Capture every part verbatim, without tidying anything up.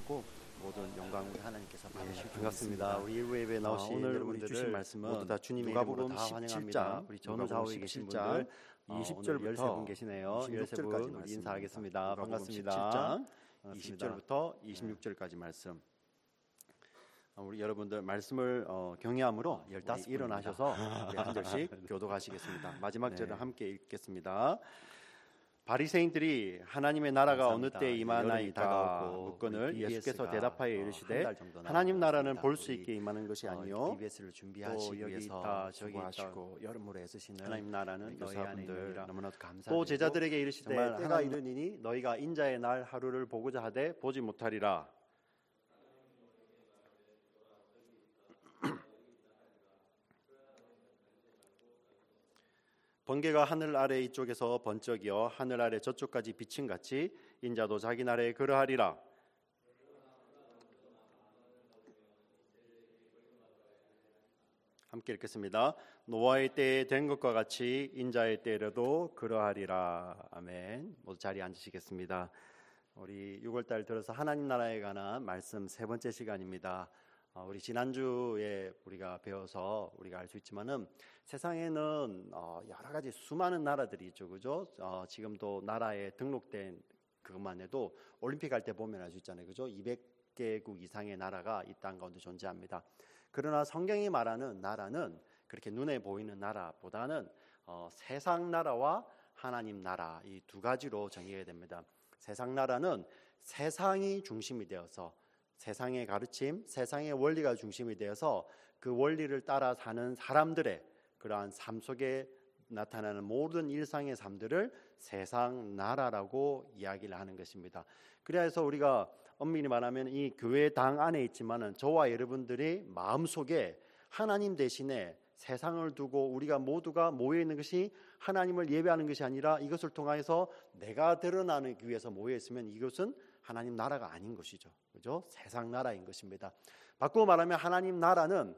받고 모든 영광 우리 하나님께서 받으시기 반갑습니다. 우리 일부 예배에 나오신 어, 오늘 여러분들을 우리 주신 말씀은 모두 다 주님의 누가복음 이름으로 다 십칠 환영합니다. 장, 우리 전후 좌우에 계신 분들 이십 오늘 열세 분 절부터 계시네요. 이십육 열세 분 절까지 우리 인사하겠습니다. 누가복음 반갑습니다. 십칠 장 반갑습니다. 이십 절부터 이십육 절까지 말씀. 어, 우리 여러분들 말씀을 어, 경외함으로 열다섯 우리 일어나셔서 우리 한 절씩 교독하시겠습니다. 마지막 네. 절을 함께 읽겠습니다. 바리새인들이 하나님의 나라가 어느 때 임하나이까 묻거늘 예수께서 대답하여 이르시되 하나님 나라는 볼 수 있게 임하는 것이 아니요 디비에스를 준비하시기 여기 위해서 있다 저기 수고하시고 여러모로 애쓰시는 하나님 나라는 너희 안에 교사분들 있느니라. 너무나도 감사드리고 또 제자들에게 이르시되 정말 때가 하나님- 이르니니 너희가 인자의 날 하루를 보고자 하되 보지 못하리라. 번개가 하늘 아래 이쪽에서 번쩍이어 하늘 아래 저쪽까지 비친 같이 인자도 자기 나라에 그러하리라. 함께 읽겠습니다. 노아의 때에 된 것과 같이 인자의 때에도 그러하리라. 아멘. 모두 자리에 앉으시겠습니다. 우리 유월달 들어서 하나님 나라에 관한 말씀 세 번째 시간입니다. 어, 우리 지난주에 우리가 배워서 우리가 알 수 있지만은 세상에는 어, 여러 가지 수많은 나라들이 있죠, 그죠? 어, 지금도 나라에 등록된 그것만 해도 올림픽 할 때 보면 알 수 있잖아요, 그죠? 이백 개국 이상의 나라가 이 땅 가운데 존재합니다. 그러나 성경이 말하는 나라는 그렇게 눈에 보이는 나라보다는 어, 세상 나라와 하나님 나라 이 두 가지로 정의해야 됩니다. 세상 나라는 세상이 중심이 되어서 세상의 가르침, 세상의 원리가 중심이 되어서 그 원리를 따라 사는 사람들의 그러한 삶 속에 나타나는 모든 일상의 삶들을 세상 나라라고 이야기를 하는 것입니다. 그래서 우리가 엄밀히 말하면 이 교회당 안에 있지만은 저와 여러분들이 마음속에 하나님 대신에 세상을 두고 우리가 모두가 모여 있는 것이 하나님을 예배하는 것이 아니라 이것을 통해서 내가 드러나기 위해서 모여 있으면 이것은 하나님 나라가 아닌 것이죠. 그죠? 세상 나라인 것입니다. 바꾸어 말하면 하나님 나라는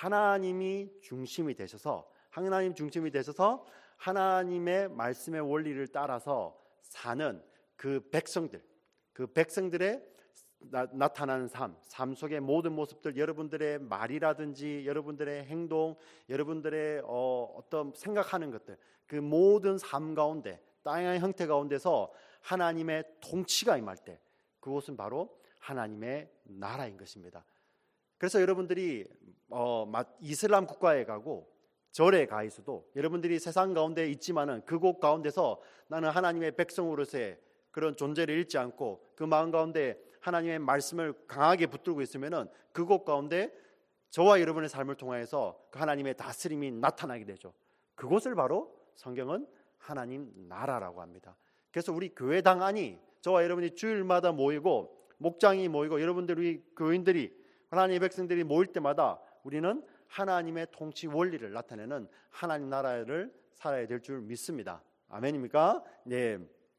하나님이 중심이 되셔서 하나님 중심이 되셔서 하나님의 말씀의 원리를 따라서 사는 그 백성들, 그 백성들의 나, 나타나는 삶, 삶 속의 모든 모습들, 여러분들의 말이라든지 여러분들의 행동, 여러분들의 어, 어떤 생각하는 것들, 그 모든 삶 가운데 다양한 형태 가운데서 하나님의 통치가 임할 때 그곳은 바로 하나님의 나라인 것입니다. 그래서 여러분들이 어, 이슬람 국가에 가고 절에 가 있어도 여러분들이 세상 가운데 있지만은 그곳 가운데서 나는 하나님의 백성으로서의 그런 존재를 잃지 않고 그 마음 가운데 하나님의 말씀을 강하게 붙들고 있으면은 그곳 가운데 저와 여러분의 삶을 통해서 그 하나님의 다스림이 나타나게 되죠. 그곳을 바로 성경은 하나님 나라라고 합니다. 그래서 우리 교회당 안이 저와 여러분이 주일마다 모이고 목장이 모이고 여러분들이 교인들이 하나님의 백성들이 모일 때마다 우리는 하나님의 통치 원리를 나타내는 하나님 나라를 살아야 될 줄 믿습니다. 아멘입니까? 네.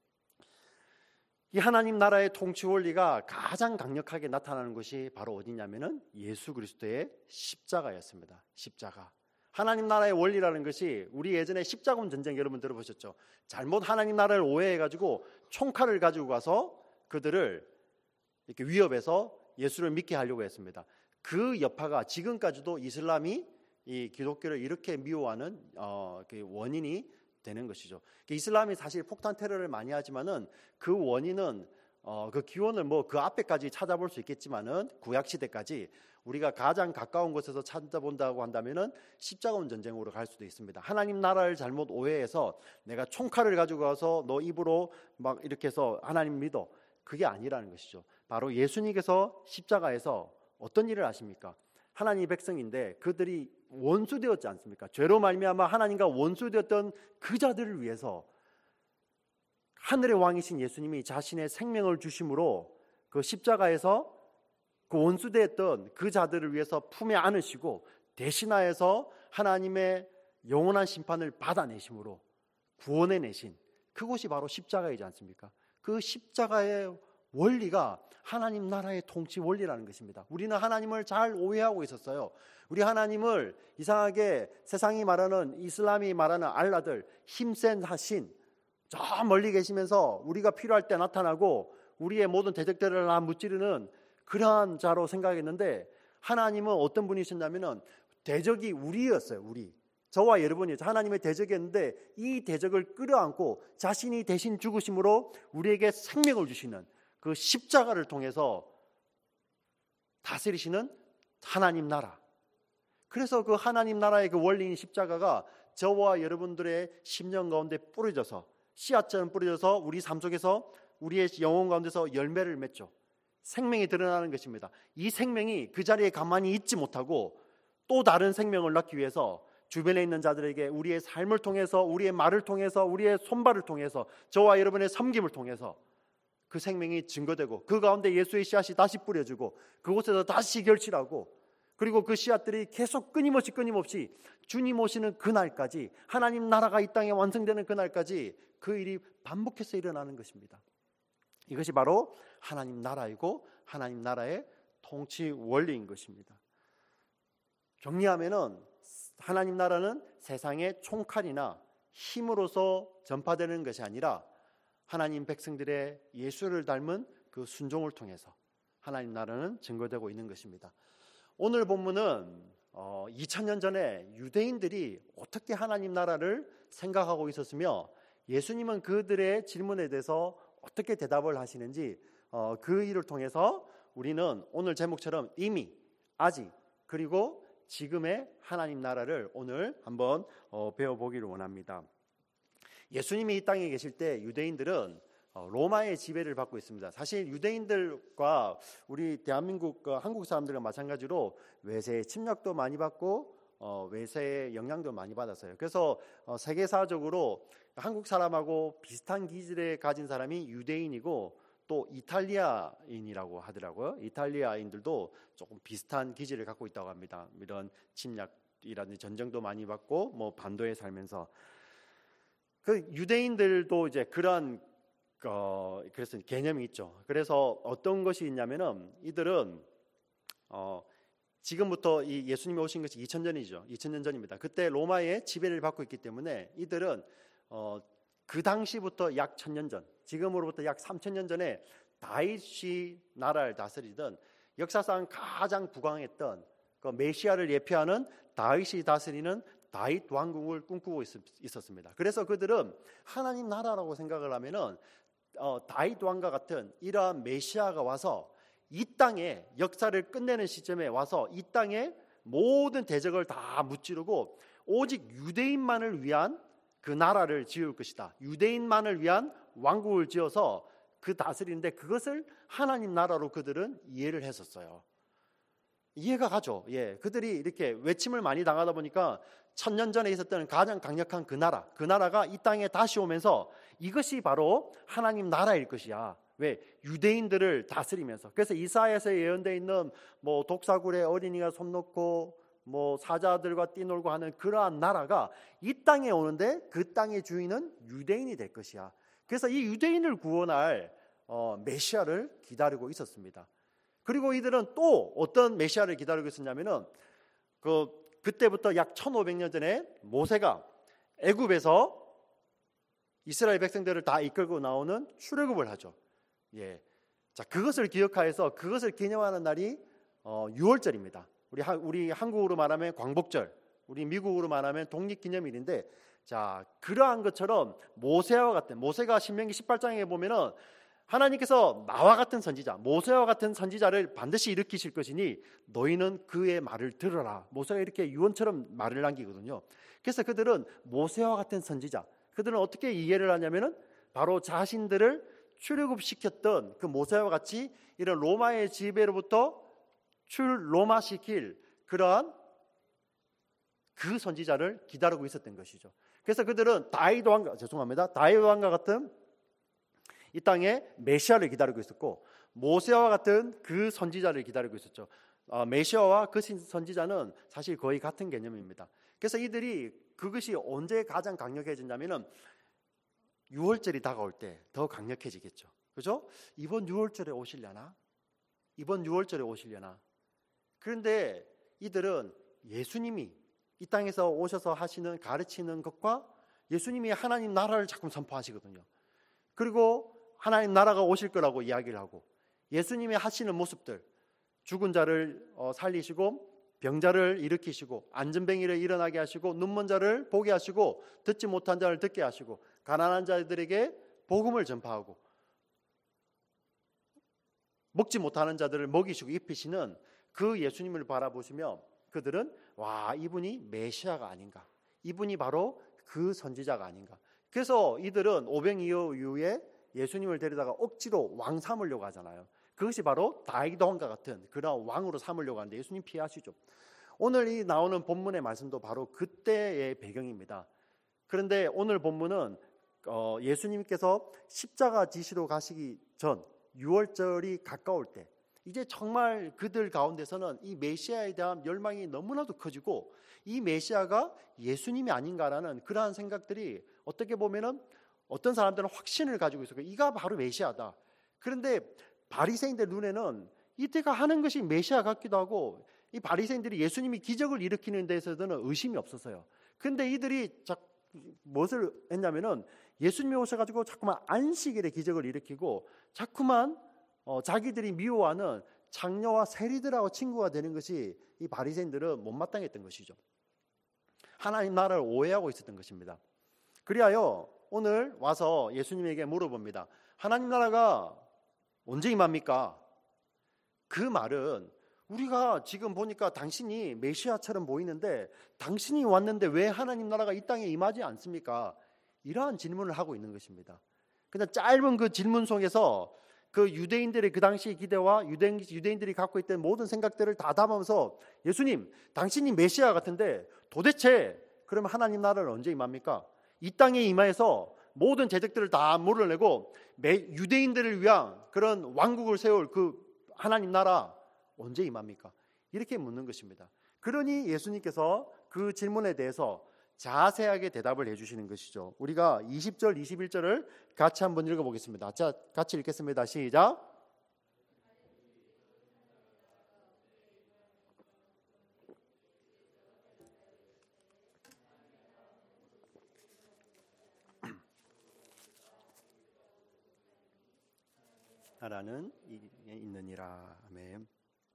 이 하나님 나라의 통치 원리가 가장 강력하게 나타나는 것이 바로 어디냐면은 예수 그리스도의 십자가였습니다. 십자가. 하나님 나라의 원리라는 것이 우리 예전에 십자군 전쟁 여러분 들어보셨죠? 잘못 하나님 나라를 오해해가지고 총칼을 가지고 가서 그들을 이렇게 위협해서 예수를 믿게 하려고 했습니다. 그 여파가 지금까지도 이슬람이 이 기독교를 이렇게 미워하는 어, 그 원인이 되는 것이죠. 이슬람이 사실 폭탄 테러를 많이 하지만은 그 원인은 어, 그 기원을 뭐 그 앞에까지 찾아볼 수 있겠지만은 구약 시대까지 우리가 가장 가까운 곳에서 찾아본다고 한다면은 십자군 전쟁으로 갈 수도 있습니다. 하나님 나라를 잘못 오해해서 내가 총칼을 가지고 가서 너 입으로 막 이렇게 해서 하나님 믿어. 그게 아니라는 것이죠. 바로 예수님께서 십자가에서 어떤 일을 하십니까? 하나님의 백성인데 그들이 원수되었지 않습니까? 죄로 말미암아 하나님과 원수되었던 그 자들을 위해서 하늘의 왕이신 예수님이 자신의 생명을 주심으로 그 십자가에서 그 원수되었던 그 자들을 위해서 품에 안으시고 대신하여서 하나님의 영원한 심판을 받아내심으로 구원해내신 그곳이 바로 십자가이지 않습니까? 그 십자가의 원리가 하나님 나라의 통치 원리라는 것입니다. 우리는 하나님을 잘 오해하고 있었어요. 우리 하나님을 이상하게 세상이 말하는 이슬람이 말하는 알라들 힘센 하신 저 멀리 계시면서 우리가 필요할 때 나타나고 우리의 모든 대적들을 다 무찌르는 그러한 자로 생각했는데 하나님은 어떤 분이셨냐면은 대적이 우리였어요. 우리. 저와 여러분이 하나님의 대적이었는데 이 대적을 끌어안고 자신이 대신 죽으심으로 우리에게 생명을 주시는 그 십자가를 통해서 다스리시는 하나님 나라. 그래서 그 하나님 나라의 그 원리인 십자가가 저와 여러분들의 심령 가운데 뿌려져서 씨앗처럼 뿌려져서 우리 삶 속에서 우리의 영혼 가운데서 열매를 맺죠. 생명이 드러나는 것입니다. 이 생명이 그 자리에 가만히 있지 못하고 또 다른 생명을 낳기 위해서 주변에 있는 자들에게 우리의 삶을 통해서, 우리의 말을 통해서, 우리의 손발을 통해서, 저와 여러분의 섬김을 통해서 그 생명이 증거되고 그 가운데 예수의 씨앗이 다시 뿌려지고 그곳에서 다시 결실하고 그리고 그 씨앗들이 계속 끊임없이 끊임없이 주님 오시는 그날까지, 하나님 나라가 이 땅에 완성되는 그날까지 그 일이 반복해서 일어나는 것입니다. 이것이 바로 하나님 나라이고 하나님 나라의 통치 원리인 것입니다. 정리하면은 하나님 나라는 세상의 총칼이나 힘으로서 전파되는 것이 아니라 하나님 백성들의 예수를 닮은 그 순종을 통해서 하나님 나라는 증거되고 있는 것입니다. 오늘 본문은 어, 이천 년 전에 유대인들이 어떻게 하나님 나라를 생각하고 있었으며 예수님은 그들의 질문에 대해서 어떻게 대답을 하시는지 어, 그 일을 통해서 우리는 오늘 제목처럼 이미, 아직, 그리고 지금의 하나님 나라를 오늘 한번 어, 배워보기를 원합니다. 예수님이 이 땅에 계실 때 유대인들은 어, 로마의 지배를 받고 있습니다. 사실 유대인들과 우리 대한민국, 어, 한국 사람들과 마찬가지로 외세의 침략도 많이 받고 어, 외세의 영향도 많이 받았어요. 그래서 어, 세계사적으로 한국 사람하고 비슷한 기질을 가진 사람이 유대인이고 또 이탈리아인이라고 하더라고요. 이탈리아인들도 조금 비슷한 기질을 갖고 있다고 합니다. 이런 침략이라든지 전쟁도 많이 받고 뭐 반도에 살면서 그 유대인들도 이제 그런 어, 그래서 개념이 있죠. 그래서 어떤 것이 있냐면은 이들은 어, 지금부터 이 예수님이 오신 것이 이천 년이죠. 이천 년 전입니다. 그때 로마의 지배를 받고 있기 때문에 이들은 어, 그 당시부터 약 천 년 전, 지금으로부터 약 삼천 년 전에 다윗이 나라를 다스리던 역사상 가장 부강했던 그 메시아를 예표하는 다윗이 다스리는 다윗 왕국을 꿈꾸고 있었습니다. 그래서 그들은 하나님 나라라고 생각을 하면은 어, 다윗 왕과 같은 이러한 메시아가 와서 이 땅에 역사를 끝내는 시점에 와서 이 땅에 모든 대적을 다 무찌르고 오직 유대인만을 위한 그 나라를 지을 것이다. 유대인만을 위한 왕국을 지어서 그 다스리는데 그것을 하나님 나라로 그들은 이해를 했었어요. 이해가 가죠. 예, 그들이 이렇게 외침을 많이 당하다 보니까 천년 전에 있었던 가장 강력한 그 나라, 그 나라가 이 땅에 다시 오면서 이것이 바로 하나님 나라일 것이야. 왜? 유대인들을 다스리면서. 그래서 이사야서에 예언되어 있는 뭐 독사굴에 어린이가 손 놓고 뭐 사자들과 뛰놀고 하는 그러한 나라가 이 땅에 오는데 그 땅의 주인은 유대인이 될 것이야. 그래서 이 유대인을 구원할 어, 메시아를 기다리고 있었습니다. 그리고 이들은 또 어떤 메시아를 기다리고 있었냐면은 그 그때부터 약 천오백 년 전에 모세가 애굽에서 이스라엘 백성들을 다 이끌고 나오는 출애굽을 하죠. 예, 자 그것을 기억하여서 그것을 기념하는 날이 어, 유월절입니다. 우리 하, 우리 한국으로 말하면 광복절, 우리 미국으로 말하면 독립기념일인데, 자 그러한 것처럼 모세와 같은 모세가 신명기 십팔 장에 보면은 하나님께서 나와 같은 선지자, 모세와 같은 선지자를 반드시 일으키실 것이니 너희는 그의 말을 들어라. 모세가 이렇게 유언처럼 말을 남기거든요. 그래서 그들은 모세와 같은 선지자, 그들은 어떻게 이해를 하냐면은 바로 자신들을 출애굽시켰던 그 모세와 같이 이런 로마의 지배로부터 출로마시킬 그러한 그 선지자를 기다리고 있었던 것이죠. 그래서 그들은 다윗 왕과 죄송합니다. 다윗 왕과 같은 이 땅에 메시아를 기다리고 있었고 모세와 같은 그 선지자를 기다리고 있었죠. 어, 메시아와 그 선지자는 사실 거의 같은 개념입니다. 그래서 이들이 그것이 언제 가장 강력해졌냐면은 유월절이 다가올 때 더 강력해지겠죠. 그죠? 이번 유월절에 오시려나? 이번 유월절에 오시려나? 그런데 이들은 예수님이 이 땅에서 오셔서 하시는 가르치는 것과 예수님이 하나님 나라를 자꾸 선포하시거든요. 그리고 하나님 나라가 오실 거라고 이야기를 하고 예수님이 하시는 모습들, 죽은 자를 어, 살리시고 병자를 일으키시고 안전뱅이를 일어나게 하시고 눈먼 자를 보게 하시고 듣지 못한 자를 듣게 하시고 가난한 자들에게 복음을 전파하고 먹지 못하는 자들을 먹이시고 입히시는 그 예수님을 바라보시며 그들은 와, 이분이 메시아가 아닌가, 이분이 바로 그 선지자가 아닌가. 그래서 이들은 오병 이후에 예수님을 데려다가 억지로 왕 삼으려고 하잖아요. 그것이 바로 다윗 왕과 같은 그런 왕으로 삼으려고 하는데 예수님 피하시죠. 오늘 이 나오는 본문의 말씀도 바로 그때의 배경입니다. 그런데 오늘 본문은 어, 예수님께서 십자가 지시로 가시기 전 유월절이 가까울 때 이제 정말 그들 가운데서는 이 메시아에 대한 열망이 너무나도 커지고 이 메시아가 예수님이 아닌가라는 그러한 생각들이 어떻게 보면은 어떤 사람들은 확신을 가지고 있어요. 이가 바로 메시아다. 그런데 바리새인들 눈에는 이때가 하는 것이 메시아 같기도 하고 이 바리새인들이 예수님이 기적을 일으키는 데서는 의심이 없었어요. 그런데 이들이 자, 무엇을 했냐면은 예수님이 오셔가지고 자꾸만 안식일에 기적을 일으키고 자꾸만 어, 자기들이 미워하는 장녀와 세리들하고 친구가 되는 것이 이 바리새인들은 못마땅했던 것이죠. 하나님 나라를 오해하고 있었던 것입니다. 그리하여 오늘 와서 예수님에게 물어봅니다. 하나님 나라가 언제 임합니까? 그 말은 우리가 지금 보니까 당신이 메시아처럼 보이는데 당신이 왔는데 왜 하나님 나라가 이 땅에 임하지 않습니까? 이러한 질문을 하고 있는 것입니다. 그냥 짧은 그 질문 속에서 그 유대인들의 그 당시의 기대와 유대인, 유대인들이 갖고 있던 모든 생각들을 다 담아서 예수님, 당신이 메시아 같은데 도대체 그러면 하나님 나라는 언제 임합니까? 이 땅에 임하여서 모든 제적들을 다 물어내고 유대인들을 위한 그런 왕국을 세울 그 하나님 나라 언제 임합니까? 이렇게 묻는 것입니다. 그러니 예수님께서 그 질문에 대해서 자세하게 대답을 해주시는 것이죠. 우리가 이십 절, 이십일 절을 같이 한번 읽어보겠습니다. 자, 같이 읽겠습니다. 시작. 나라는 있느니라. 아멘.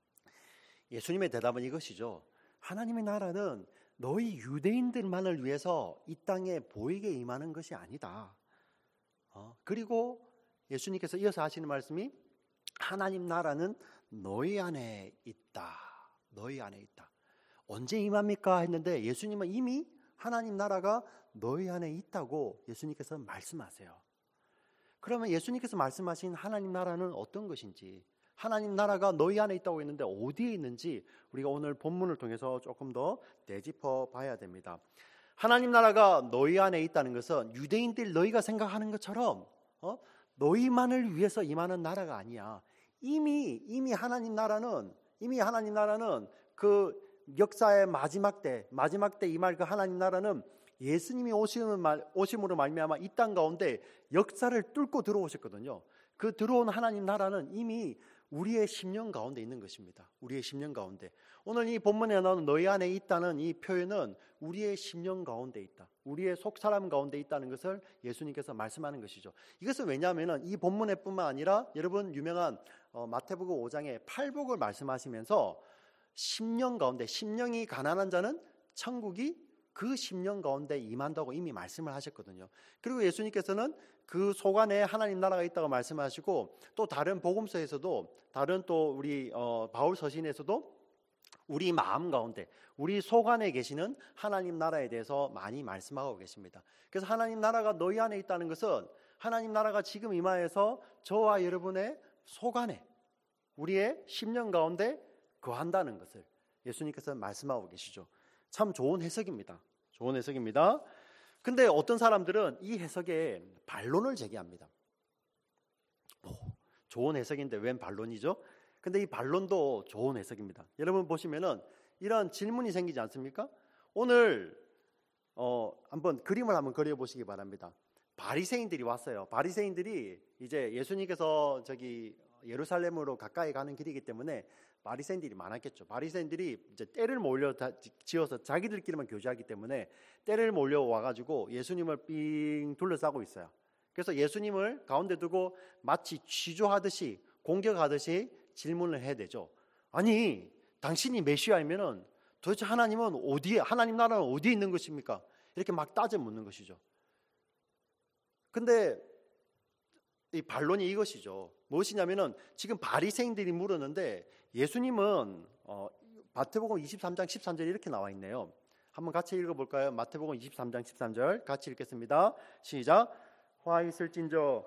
예수님의 대답은 이것이죠. 하나님의 나라는 너희 유대인들만을 위해서 이 땅에 보이게 임하는 것이 아니다. 어, 그리고 예수님께서 이어서 하시는 말씀이 하나님 나라는 너희 안에 있다. 너희 안에 있다. 언제 임합니까? 했는데 예수님은 이미 하나님 나라가 너희 안에 있다고 예수님께서 말씀하세요. 그러면 예수님께서 말씀하신 하나님 나라는 어떤 것인지, 하나님 나라가 너희 안에 있다고 했는데 어디에 있는지 우리가 오늘 본문을 통해서 조금 더 되짚어 봐야 됩니다. 하나님 나라가 너희 안에 있다는 것은 유대인들 너희가 생각하는 것처럼 어? 너희만을 위해서 임하는 나라가 아니야. 이미 이미 하나님 나라는 이미 하나님 나라는 그 역사의 마지막 때 마지막 때 임할 그 하나님 나라는 예수님이 오시는 말, 오심으로 말미암아 이 땅 가운데 역사를 뚫고 들어오셨거든요. 그 들어온 하나님 나라는 이미 우리의 심령 가운데 있는 것입니다. 우리의 심령 가운데. 오늘 이 본문에 나오는 너희 안에 있다는 이 표현은 우리의 심령 가운데 있다. 우리의 속사람 가운데 있다는 것을 예수님께서 말씀하는 것이죠. 이것은 왜냐하면 이 본문에 뿐만 아니라 여러분 유명한 어, 마태복음 오 장의 팔복을 말씀하시면서 심령 가운데, 심령이 가난한 자는 천국이 그 심령 가운데 임한다고 이미 말씀을 하셨거든요. 그리고 예수님께서는 그 속 안에 하나님 나라가 있다고 말씀하시고 또 다른 복음서에서도 다른 또 우리 어, 바울 서신에서도 우리 마음 가운데 우리 속 안에 계시는 하나님 나라에 대해서 많이 말씀하고 계십니다. 그래서 하나님 나라가 너희 안에 있다는 것은 하나님 나라가 지금 임하여서 저와 여러분의 속 안에 우리의 심령 가운데 거한다는 것을 예수님께서 말씀하고 계시죠. 참 좋은 해석입니다. 좋은 해석입니다. 근데 어떤 사람들은 이 해석에 반론을 제기합니다. 오, 좋은 해석인데 웬 반론이죠? 근데 이 반론도 좋은 해석입니다. 여러분 보시면은 이런 질문이 생기지 않습니까? 오늘 어, 한번 그림을 한번 그려보시기 바랍니다. 바리새인들이 왔어요. 바리새인들이 이제 예수님께서 저기 예루살렘으로 가까이 가는 길이기 때문에 바리새인들이 많았겠죠. 바리새인들이 이제 떼를 몰려 지어서 자기들끼리만 교제하기 때문에 떼를 몰려 와가지고 예수님을 삥 둘러싸고 있어요. 그래서 예수님을 가운데 두고 마치 취조하듯이 공격하듯이 질문을 해야 되죠. 아니 당신이 메시아이면은 도대체 하나님은 어디에, 하나님 나라는 어디에 있는 것입니까? 이렇게 막 따져 묻는 것이죠. 근데 이 반론이 이것이죠. 무엇이냐면은 지금 바리새인들이 물었는데 예수님은 어, 마태복음 이십삼 장 십삼 절에 이렇게 나와 있네요. 한번 같이 읽어볼까요? 마태복음 이십삼 장 십삼 절 같이 읽겠습니다. 시작. 화 있을진저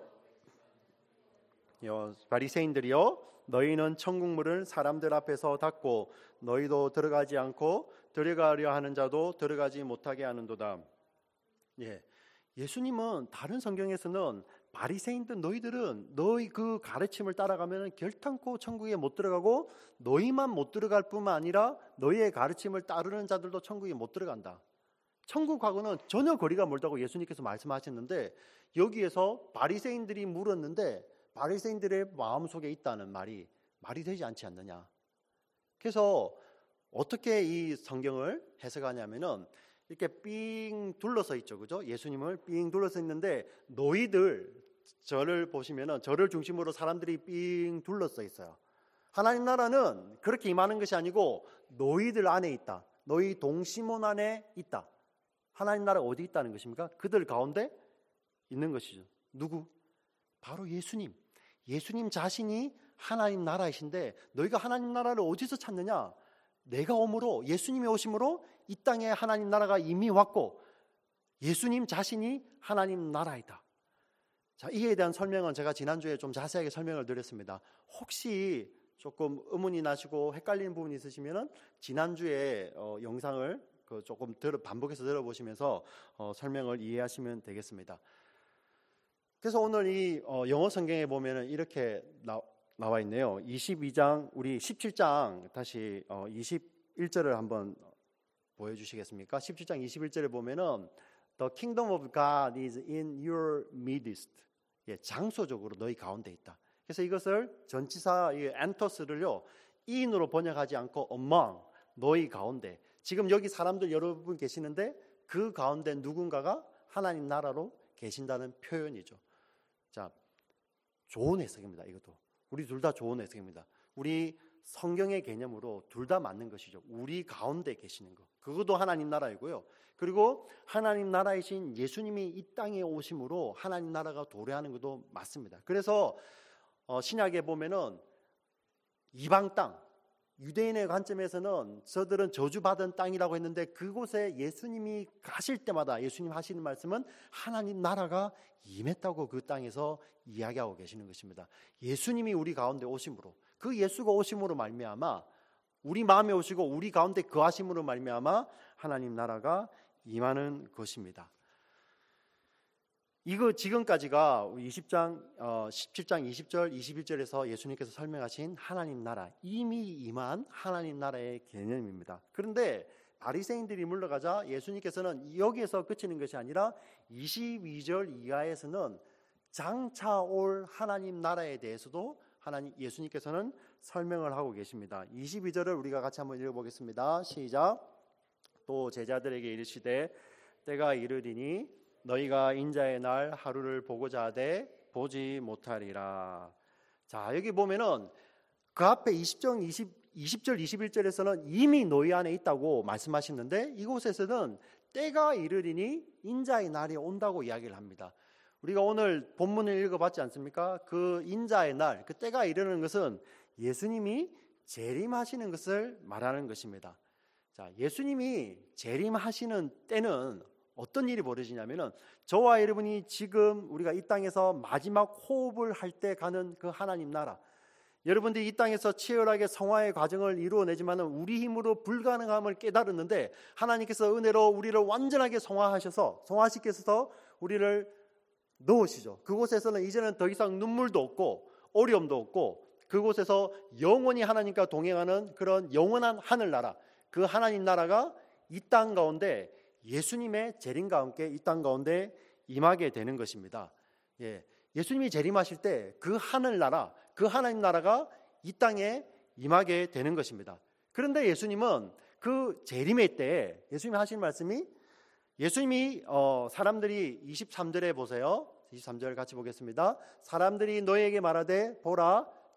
바리새인들이여, 너희는 천국문을 사람들 앞에서 닫고 너희도 들어가지 않고 들어가려 하는 자도 들어가지 못하게 하는도다. 예, 예수님은 다른 성경에서는 바리새인들 너희들은 너희 그 가르침을 따라가면 결탄코 천국에 못 들어가고 너희만 못 들어갈 뿐만 아니라 너희의 가르침을 따르는 자들도 천국에 못 들어간다. 천국하고는 전혀 거리가 멀다고 예수님께서 말씀하셨는데 여기에서 바리새인들이 물었는데 바리새인들의 마음속에 있다는 말이 말이 되지 않지 않느냐. 그래서 어떻게 이 성경을 해석하냐면은 이렇게 삥 둘러서 있죠, 그죠? 예수님을 삥 둘러서 있는데 너희들, 저를 보시면은 저를 중심으로 사람들이 삥 둘러서 있어요. 하나님 나라는 그렇게 임하는 것이 아니고 너희들 안에 있다. 너희 동심원 안에 있다. 하나님 나라가 어디 있다는 것입니까? 그들 가운데 있는 것이죠. 누구? 바로 예수님. 예수님 자신이 하나님 나라이신데 너희가 하나님 나라를 어디서 찾느냐? 내가 오므로, 예수님이 오심으로 이 땅에 하나님 나라가 이미 왔고 예수님 자신이 하나님 나라이다. 자, 이에 대한 설명은 제가 지난주에 좀 자세하게 설명을 드렸습니다. 혹시 조금 의문이 나시고 헷갈리는 부분이 있으시면은 지난주에 어, 영상을 그 조금 들어, 반복해서 들어보시면서 어, 설명을 이해하시면 되겠습니다. 그래서 오늘 이 어, 영어 성경에 보면은 이렇게 나, 나와 있네요. 이십이 장, 우리 십칠 장 다시 어, 이십일 절을 한번 보여주시겠습니까? 십칠 장 이십일 절에 보면은 The kingdom of God is in your midst. 예, 장소적으로 너희 가운데 있다. 그래서 이것을 전치사 이 enters를요 in으로 번역하지 않고 among, 너희 가운데. 지금 여기 사람들 여러분 계시는데 그 가운데 누군가가 하나님 나라로 계신다는 표현이죠. 자, 좋은 해석입니다. 이것도 우리 둘 다 좋은 해석입니다. 우리 성경의 개념으로 둘 다 맞는 것이죠. 우리 가운데 계시는 것, 그것도 하나님 나라이고요. 그리고 하나님 나라이신 예수님이 이 땅에 오심으로 하나님 나라가 도래하는 것도 맞습니다. 그래서 어, 신약에 보면은 이방 땅, 유대인의 관점에서는 저들은 저주받은 땅이라고 했는데 그곳에 예수님이 가실 때마다 예수님 하시는 말씀은 하나님 나라가 임했다고 그 땅에서 이야기하고 계시는 것입니다. 예수님이 우리 가운데 오심으로, 그 예수가 오심으로 말미암아 우리 마음에 오시고 우리 가운데 거하심으로 말미암아 하나님 나라가 임하는 것입니다. 이거 지금까지가 이십 장, 어, 십칠 장 이십 절, 이십일 절에서 예수님께서 설명하신 하나님 나라, 이미 임한 하나님 나라의 개념입니다. 그런데 바리새인들이 물러가자 예수님께서는 여기에서 그치는 것이 아니라 이십이 절 이하에서는 장차 올 하나님 나라에 대해서도 하나님 예수님께서는 설명을 하고 계십니다. 이십이 절을 우리가 같이 한번 읽어보겠습니다. 시작. 또 제자들에게 이르시되 때가 이르리니 너희가 인자의 날 하루를 보고자 하되 보지 못하리라. 자, 여기 보면은 그 앞에 이십 절, 이십 절, 이십일 절에서는 이미 너희 안에 있다고 말씀하시는데 이곳에서는 때가 이르리니 인자의 날이 온다고 이야기를 합니다. 우리가 오늘 본문을 읽어봤지 않습니까? 그 인자의 날, 그 때가 이르는 것은 예수님이 재림하시는 것을 말하는 것입니다. 자, 예수님이 재림하시는 때는 어떤 일이 벌어지냐면은 저와 여러분이 지금 우리가 이 땅에서 마지막 호흡을 할 때 가는 그 하나님 나라, 여러분들이 이 땅에서 치열하게 성화의 과정을 이루어내지만은 우리 힘으로 불가능함을 깨달았는데 하나님께서 은혜로 우리를 완전하게 성화하셔서 성화시켜서 우리를 넣으시죠. 그곳에서는 이제는 더 이상 눈물도 없고 어려움도 없고 그곳에서 영원히 하나님과 동행하는 그런 영원한 하늘나라, 그 하나님 나라가 이 땅 가운데 예수님의 재림과 함께 이 땅 가운데 임하게 되는 것입니다. 예, 예수님이 재림하실 때 그 하늘나라, 그 하나님 나라가 이 땅에 임하게 되는 것입니다. 그런데 예수님은 그 재림의 때에 예수님이 하신 말씀이 예수님이 어, 사람들이 이십삼 절에 보세요. 이십삼 절 같이 보겠습니다. 사람들이 너에게 말하되 보라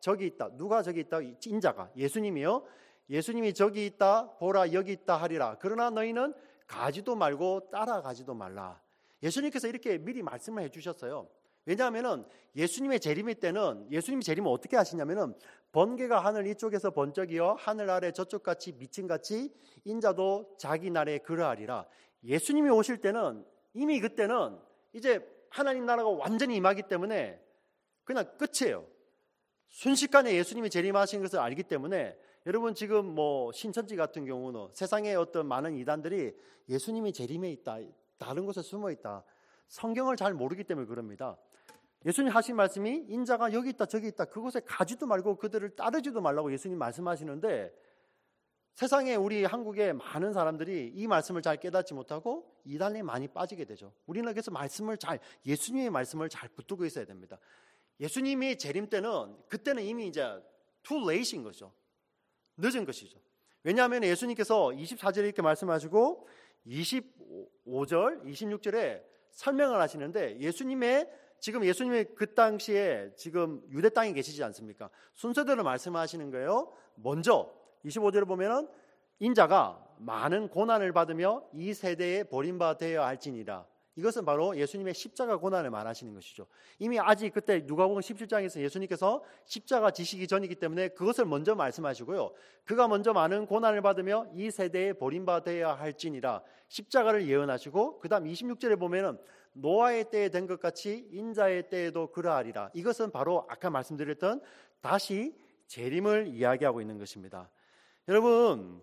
저기 있다. 누가 저기 있다? 인자가 예수님이요. 예수님이 저기 있다. 보라 여기 있다 하리라. 그러나 너희는 가지도 말고 따라가지도 말라. 예수님께서 이렇게 미리 말씀을 해주셨어요. 왜냐하면은 예수님의 재림일 때는 예수님이 재림을 어떻게 하시냐면은 번개가 하늘 이쪽에서 번쩍이어 하늘 아래 저쪽같이 미친같이 인자도 자기 나라에 그러하리라. 예수님이 오실 때는 이미 그때는 이제 하나님 나라가 완전히 임하기 때문에 그냥 끝이에요. 순식간에 예수님이 재림하시는 것을 알기 때문에 여러분 지금 뭐 신천지 같은 경우는 세상의 어떤 많은 이단들이 예수님이 재림에 있다, 다른 곳에 숨어 있다, 성경을 잘 모르기 때문에 그럽니다. 예수님 하신 말씀이 인자가 여기 있다 저기 있다 그곳에 가지도 말고 그들을 따르지도 말라고 예수님 말씀하시는데 세상에 우리 한국의 많은 사람들이 이 말씀을 잘 깨닫지 못하고 이단에 많이 빠지게 되죠. 우리는 그래서 말씀을 잘 예수님의 말씀을 잘 붙들고 있어야 됩니다. 예수님이 재림 때는 그때는 이미 이제 too late인 거죠. 늦은 것이죠. 왜냐하면 예수님께서 이십사 절에 이렇게 말씀하시고 이십오 절, 이십육 절에 설명을 하시는데 예수님의 지금 예수님의 그 당시에 지금 유대 땅에 계시지 않습니까? 순서대로 말씀하시는 거예요. 먼저 이십오 절에 보면은 인자가 많은 고난을 받으며 이 세대에 버림받아야 할지니라. 이것은 바로 예수님의 십자가 고난을 말하시는 것이죠. 이미 아직 그때 누가복음 십칠 장에서 예수님께서 십자가 지시기 전이기 때문에 그것을 먼저 말씀하시고요. 그가 먼저 많은 고난을 받으며 이 세대에 버림받아야 할지니라. 십자가를 예언하시고 그 다음 이십육 절에 보면은 노아의 때에 된 것 같이 인자의 때에도 그러하리라. 이것은 바로 아까 말씀드렸던 다시 재림을 이야기하고 있는 것입니다. 여러분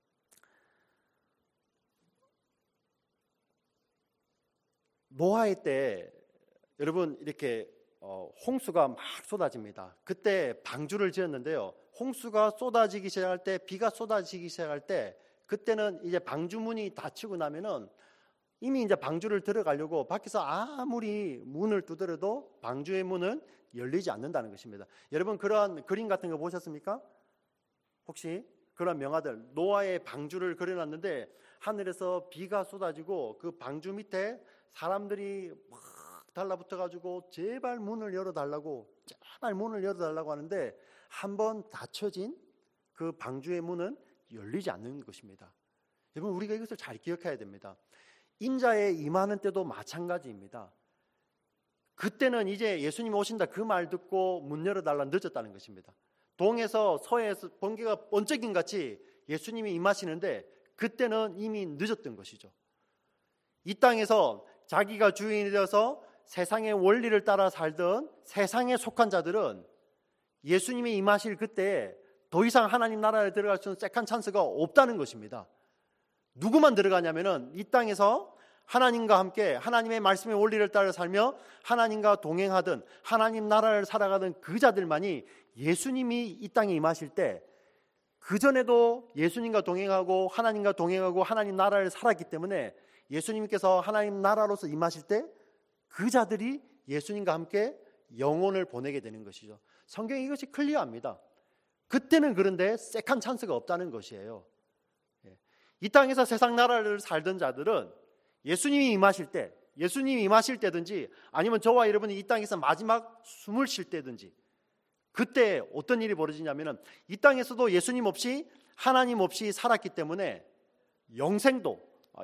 노아의 때 여러분 이렇게 어, 홍수가 막 쏟아집니다. 그때 방주를 지었는데요. 홍수가 쏟아지기 시작할 때, 비가 쏟아지기 시작할 때 그때는 이제 방주문이 닫히고 나면은 이미 이제 방주를 들어가려고 밖에서 아무리 문을 두드려도 방주의 문은 열리지 않는다는 것입니다. 여러분 그런 그림 같은 거 보셨습니까? 혹시 그런 명화들 노아의 방주를 그려놨는데 하늘에서 비가 쏟아지고 그 방주 밑에 사람들이 막 달라붙어가지고 제발 문을 열어달라고 제발 문을 열어달라고 하는데 한번 닫혀진 그 방주의 문은 열리지 않는 것입니다. 여러분 우리가 이것을 잘 기억해야 됩니다. 인자에 임하는 때도 마찬가지입니다. 그때는 이제 예수님 오신다 그 말 듣고 문 열어달라 늦었다는 것입니다. 동에서 서에서 번개가 번쩍인 같이 예수님이 임하시는데 그때는 이미 늦었던 것이죠. 이 땅에서 자기가 주인이 되어서 세상의 원리를 따라 살던 세상에 속한 자들은 예수님이 임하실 그때 더 이상 하나님 나라에 들어갈 수 있는 세컨 찬스가 없다는 것입니다. 누구만 들어가냐면은 이 땅에서 하나님과 함께 하나님의 말씀의 원리를 따라 살며 하나님과 동행하던 하나님 나라를 살아가던 그 자들만이 예수님이 이 땅에 임하실 때 그전에도 예수님과 동행하고 하나님과 동행하고 하나님 나라를 살았기 때문에 예수님께서 하나님 나라로서 임하실 때 그 자들이 예수님과 함께 영혼을 보내게 되는 것이죠. 성경이 이것이 클리어합니다. 그때는 그런데 세컨 찬스가 없다는 것이에요. 이 땅에서 세상 나라를 살던 자들은 예수님이 임하실 때, 예수님이 임하실 때든지 아니면 저와 여러분이 이 땅에서 마지막 숨을 쉴 때든지 그때 어떤 일이 벌어지냐면은 이 땅에서도 예수님 없이 하나님 없이 살았기 때문에 영생도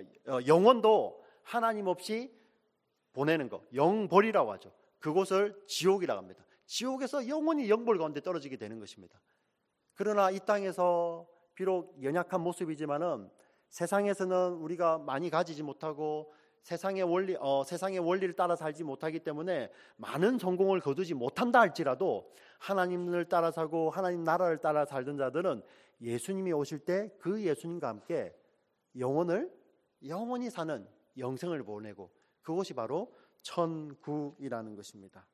영원도 하나님 없이 보내는 것, 영벌이라고 하죠. 그곳을 지옥이라고 합니다. 지옥에서 영원히 영벌 가운데 떨어지게 되는 것입니다. 그러나 이 땅에서 비록 연약한 모습이지만은 세상에서는 우리가 많이 가지지 못하고 세상의 원리, 어, 세상의 원리를 따라 살지 못하기 때문에 많은 성공을 거두지 못한다 할지라도 하나님을 따라 살고 하나님 나라를 따라 살던 자들은 예수님이 오실 때 그 예수님과 함께 영혼을 영원히 사는 영생을 보내고 그것이 바로 천국이라는 것입니다.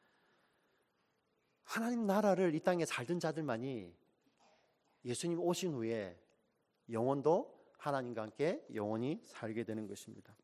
하나님 나라를 이 땅에 살던 자들만이 예수님 오신 후에 영원도 하나님과 함께 영원히 살게 되는 것입니다.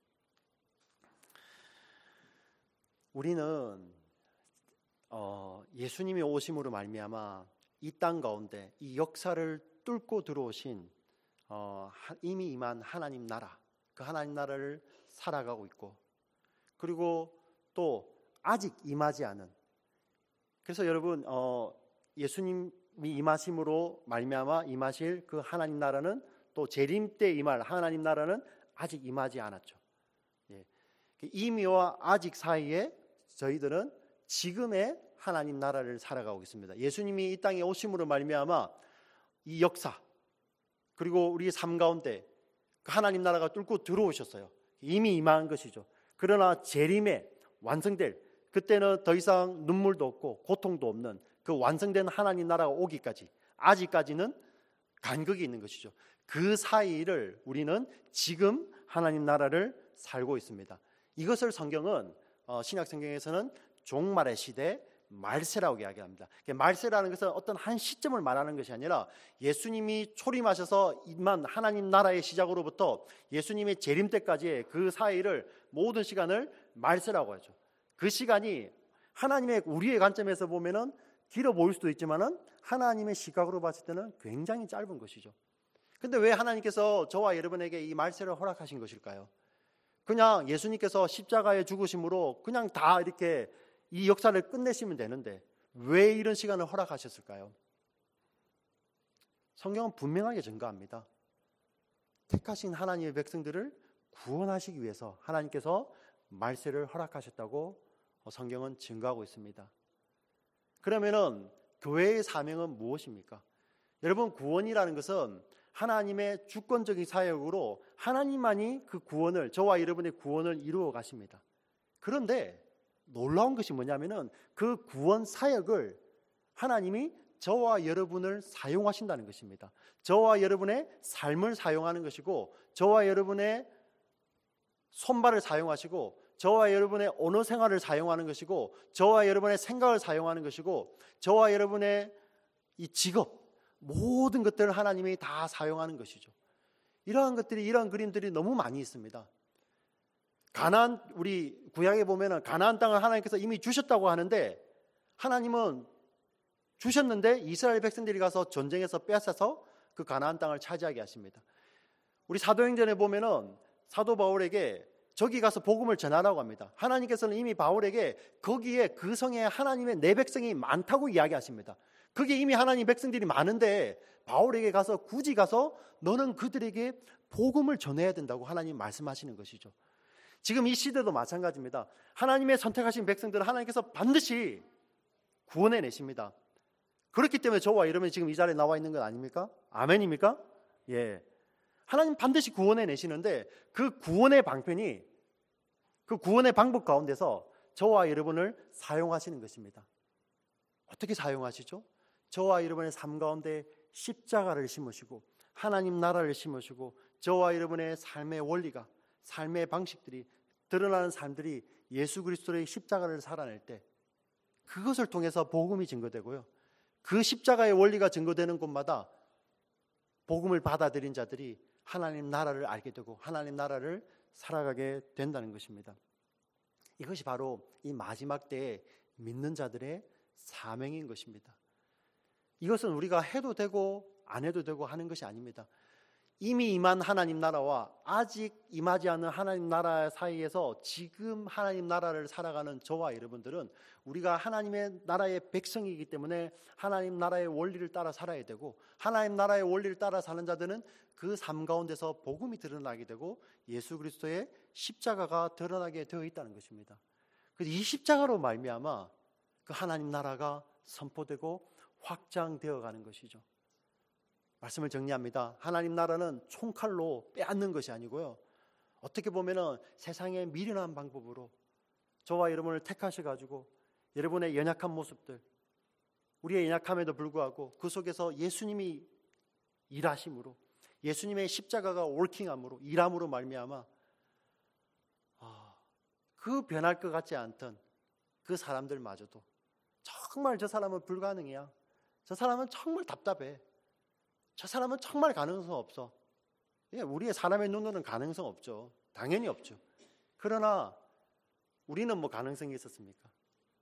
우리는 어, 예수님이 오심으로 말미암아 이 땅 가운데 이 역사를 뚫고 들어오신 어, 이미 임한 하나님 나라, 그 하나님 나라를 살아가고 있고 그리고 또 아직 임하지 않은 그래서 여러분 어, 예수님이 임하심으로 말미암아 임하실 그 하나님 나라는 또 재림 때 임할 하나님 나라는 아직 임하지 않았죠. 예. 이미와 아직 사이에 저희들은 지금의 하나님 나라를 살아가고 있습니다. 예수님이 이 땅에 오심으로 말미암아 이 역사 그리고 우리의 삶 가운데 그 하나님 나라가 뚫고 들어오셨어요. 이미 임한 것이죠. 그러나 재림에 완성될 그때는 더 이상 눈물도 없고 고통도 없는 그 완성된 하나님 나라가 오기까지 아직까지는 간격이 있는 것이죠. 그 사이를 우리는 지금 하나님 나라를 살고 있습니다. 이것을 성경은 어, 신약 성경에서는 종말의 시대 말세라고 이야기합니다. 말세라는 것은 어떤 한 시점을 말하는 것이 아니라 예수님이 초림하셔서 임한 하나님 나라의 시작으로부터 예수님의 재림 때까지의 그 사이를 모든 시간을 말세라고 하죠. 그 시간이 하나님의 우리의 관점에서 보면은 길어 보일 수도 있지만은 하나님의 시각으로 봤을 때는 굉장히 짧은 것이죠. 근데 왜 하나님께서 저와 여러분에게 이 말세를 허락하신 것일까요? 그냥 예수님께서 십자가에 죽으심으로 그냥 다 이렇게 이 역사를 끝내시면 되는데 왜 이런 시간을 허락하셨을까요? 성경은 분명하게 증거합니다. 택하신 하나님의 백성들을 구원하시기 위해서 하나님께서 말세를 허락하셨다고 성경은 증거하고 있습니다. 그러면은 교회의 사명은 무엇입니까? 여러분, 구원이라는 것은 하나님의 주권적인 사역으로 하나님만이 그 구원을, 저와 여러분의 구원을 이루어 가십니다. 그런데 놀라운 것이 뭐냐면은 그 구원 사역을 하나님이 저와 여러분을 사용하신다는 것입니다. 저와 여러분의 삶을 사용하는 것이고, 저와 여러분의 손발을 사용하시고, 저와 여러분의 언어 생활을 사용하는 것이고, 저와 여러분의 생각을 사용하는 것이고, 저와 여러분의 이 직업, 모든 것들을 하나님이 다 사용하는 것이죠. 이러한 것들이, 이러한 그림들이 너무 많이 있습니다. 가나안, 우리 구약에 보면은 가나안 땅을 하나님께서 이미 주셨다고 하는데, 하나님은 주셨는데 이스라엘 백성들이 가서 전쟁에서 뺏어서 그 가나안 땅을 차지하게 하십니다. 우리 사도행전에 보면은 사도 바울에게 저기 가서 복음을 전하라고 합니다. 하나님께서는 이미 바울에게 거기에 그 성에 하나님의 내 백성이 많다고 이야기하십니다. 그게 이미 하나님 백성들이 많은데 바울에게 가서 굳이 가서 너는 그들에게 복음을 전해야 된다고 하나님 말씀하시는 것이죠. 지금 이 시대도 마찬가지입니다. 하나님의 선택하신 백성들은 하나님께서 반드시 구원해 내십니다. 그렇기 때문에 저와 여러분이 지금 이 자리에 나와 있는 건 아닙니까? 아멘입니까? 예. 하나님 반드시 구원해 내시는데 그 구원의 방편이, 그 구원의 방법 가운데서 저와 여러분을 사용하시는 것입니다. 어떻게 사용하시죠? 저와 여러분의 삶 가운데 십자가를 심으시고 하나님 나라를 심으시고 저와 여러분의 삶의 원리가, 삶의 방식들이 드러나는 삶들이 예수 그리스도의 십자가를 살아낼 때 그것을 통해서 복음이 증거되고요. 그 십자가의 원리가 증거되는 곳마다 복음을 받아들인 자들이 하나님 나라를 알게 되고 하나님 나라를 살아가게 된다는 것입니다. 이것이 바로 이 마지막 때에 믿는 자들의 사명인 것입니다. 이것은 우리가 해도 되고 안 해도 되고 하는 것이 아닙니다. 이미 임한 하나님 나라와 아직 임하지 않은 하나님 나라 사이에서 지금 하나님 나라를 살아가는 저와 여러분들은 우리가 하나님의 나라의 백성이기 때문에 하나님 나라의 원리를 따라 살아야 되고, 하나님 나라의 원리를 따라 사는 자들은 그 삶 가운데서 복음이 드러나게 되고 예수 그리스도의 십자가가 드러나게 되어 있다는 것입니다. 그래서 이 십자가로 말미암아 그 하나님 나라가 선포되고 확장되어 가는 것이죠. 말씀을 정리합니다. 하나님 나라는 총칼로 빼앗는 것이 아니고요, 어떻게 보면은 세상의 미련한 방법으로 저와 여러분을 택하셔가지고 여러분의 연약한 모습들, 우리의 연약함에도 불구하고 그 속에서 예수님이 일하심으로, 예수님의 십자가가 월킹함으로, 일함으로 말미암아 아, 그 변할 것 같지 않던 그 사람들마저도 정말 저 사람은 불가능이야, 저 사람은 정말 답답해, 저 사람은 정말 가능성 없어. 우리의 사람의 눈으로는 가능성 없죠. 당연히 없죠. 그러나 우리는 뭐 가능성이 있었습니까?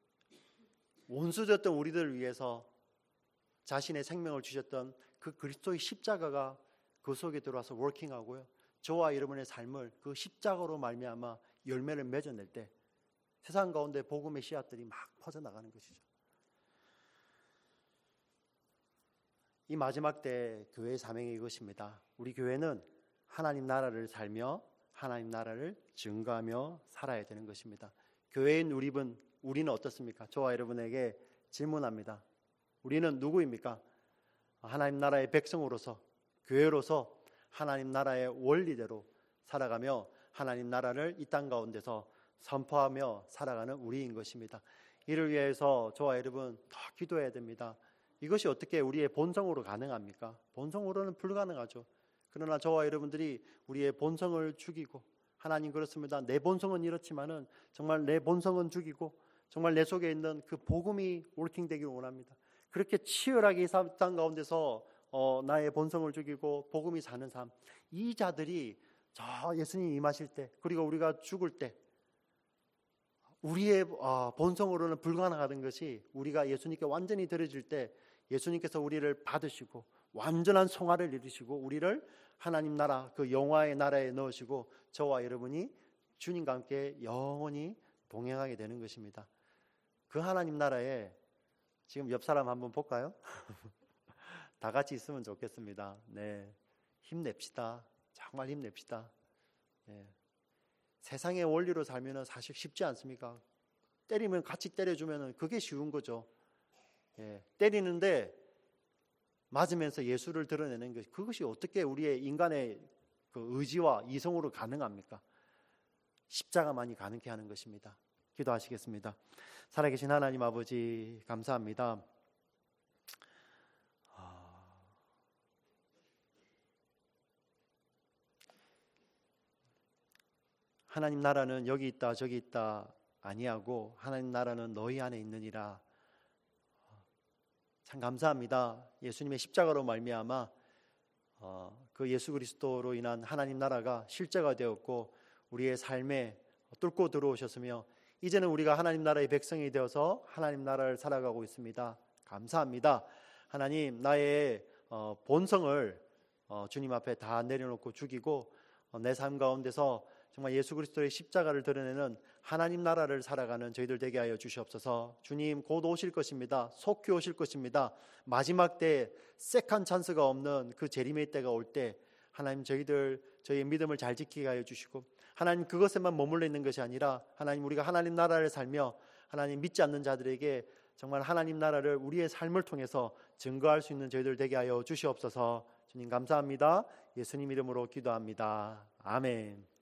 원수였던 우리들을 위해서 자신의 생명을 주셨던 그 그리스도의 십자가가 그 속에 들어와서 워킹하고요, 저와 여러분의 삶을 그 십자가로 말미암아 열매를 맺어낼 때 세상 가운데 복음의 씨앗들이 막 퍼져나가는 것이죠. 이 마지막 때 교회의 사명이 이것입니다. 우리 교회는 하나님 나라를 살며 하나님 나라를 증거하며 살아야 되는 것입니다. 교회인 우리는 우리는 어떻습니까? 저와 여러분에게 질문합니다. 우리는 누구입니까? 하나님 나라의 백성으로서, 교회로서 하나님 나라의 원리대로 살아가며 하나님 나라를 이 땅 가운데서 선포하며 살아가는 우리인 것입니다. 이를 위해서 저와 여러분 더 기도해야 됩니다. 이것이 어떻게 우리의 본성으로 가능합니까? 본성으로는 불가능하죠. 그러나 저와 여러분들이 우리의 본성을 죽이고, 하나님 그렇습니다. 내 본성은 이렇지만은 정말 내 본성은 죽이고 정말 내 속에 있는 그 복음이 월킹되기를 원합니다. 그렇게 치열하게 이 땅 가운데서 어, 나의 본성을 죽이고 복음이 사는 삶, 이 자들이 저 예수님 임하실 때, 그리고 우리가 죽을 때 우리의 어, 본성으로는 불가능하던 것이 우리가 예수님께 완전히 드려질 때 예수님께서 우리를 받으시고 완전한 성화를 이루시고 우리를 하나님 나라, 그 영화의 나라에 넣으시고 저와 여러분이 주님과 함께 영원히 동행하게 되는 것입니다. 그 하나님 나라에 지금 옆 사람 한번 볼까요? 다 같이 있으면 좋겠습니다. 네, 힘냅시다. 정말 힘냅시다. 네. 세상의 원리로 살면 사실 쉽지 않습니까? 때리면 같이 때려주면 그게 쉬운 거죠. 예, 때리는데 맞으면서 예수를 드러내는 것, 그것이 어떻게 우리의 인간의 그 의지와 이성으로 가능합니까? 십자가만이 가능케 하는 것입니다. 기도하시겠습니다. 살아계신 하나님 아버지, 감사합니다. 하나님 나라는 여기 있다 저기 있다 아니하고 하나님 나라는 너희 안에 있느니라. 참 감사합니다. 예수님의 십자가로 말미암아 어, 그 예수 그리스도로 인한 하나님 나라가 실제가 되었고 우리의 삶에 뚫고 들어오셨으며 이제는 우리가 하나님 나라의 백성이 되어서 하나님 나라를 살아가고 있습니다. 감사합니다. 하나님, 나의 어, 본성을 어, 주님 앞에 다 내려놓고 죽이고 어, 내 삶 가운데서 정말 예수 그리스도의 십자가를 드러내는 하나님 나라를 살아가는 저희들 되게 하여 주시옵소서. 주님 곧 오실 것입니다. 속히 오실 것입니다. 마지막 때 세컨 찬스가 없는 그 재림의 때가 올 때 하나님 저희들 저희의 믿음을 잘 지키게 하여 주시고 하나님 그것에만 머물러 있는 것이 아니라 하나님 우리가 하나님 나라를 살며 하나님 믿지 않는 자들에게 정말 하나님 나라를 우리의 삶을 통해서 증거할 수 있는 저희들 되게 하여 주시옵소서. 주님 감사합니다. 예수님 이름으로 기도합니다. 아멘.